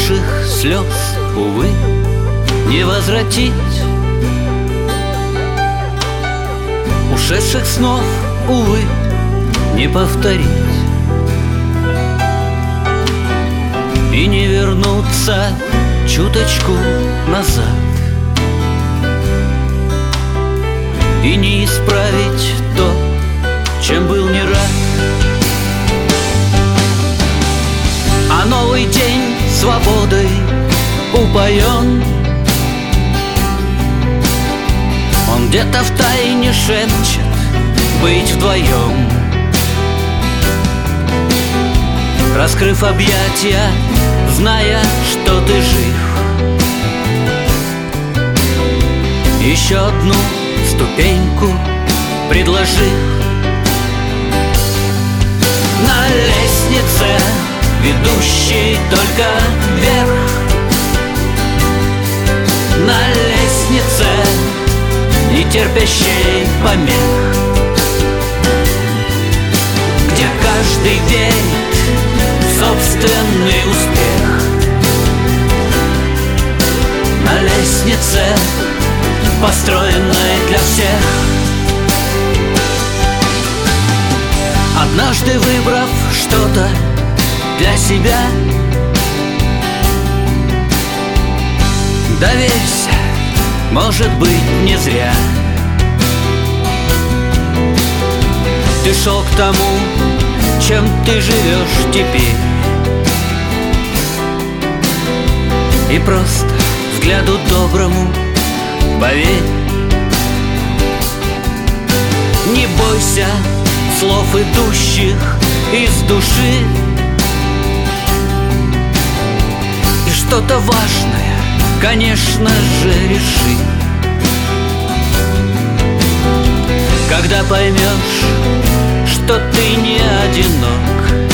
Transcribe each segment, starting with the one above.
Упавших слез, увы, не возвратить, ушедших снов, увы, не повторить, и не вернуться чуточку назад, и не исправить то, чем был не рад. А новый день свободой упоен, он где-то втайне шепчет быть вдвоем. Раскрыв объятия, зная, что ты жив, еще одну ступеньку предложив. На лестнице, ведущей только вверх, на лестнице, не терпящей помех, где каждый верит в собственный успех. На лестнице, построенной для всех. Однажды выбрав что-то для себя, доверься, может быть, не зря. Ты шел к тому, чем ты живешь теперь, и просто взгляду доброму поверь. Не бойся слов, идущих из души, и что-то важное, конечно же, реши. Когда поймешь, что ты не одинок,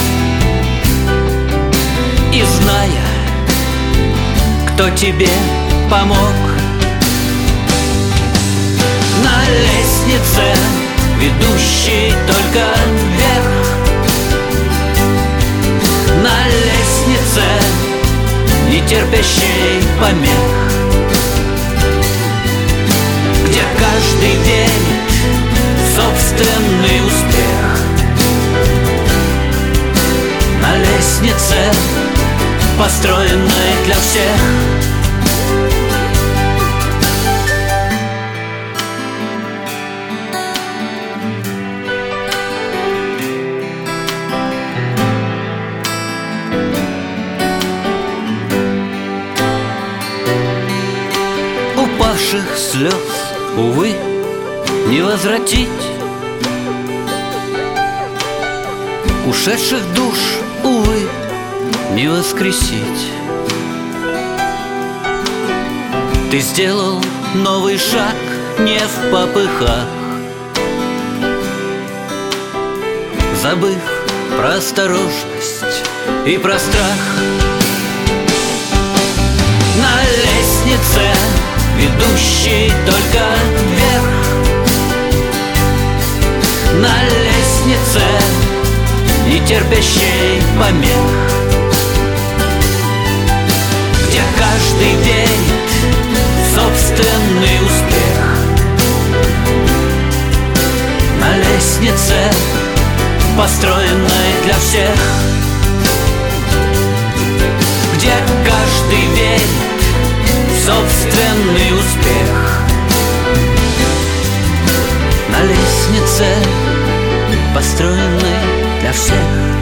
и зная, кто тебе помог. На лестнице, ведущей только вверх, на лестнице, не терпящей помех, где каждый верит в собственный успех. На лестнице, построенной для всех. Упавших слез, увы, не возвратить, ушедших душ, увы, не воскресить. Ты сделал новый шаг не в попыхах, забыв про осторожность и про страх. На лестнице, ведущей только вверх, на лестнице, не терпящей помех, где каждый верит в собственный успех. На лестнице, построенной для всех, где каждый верит в собственный успех. На лестнице, построенной для всех.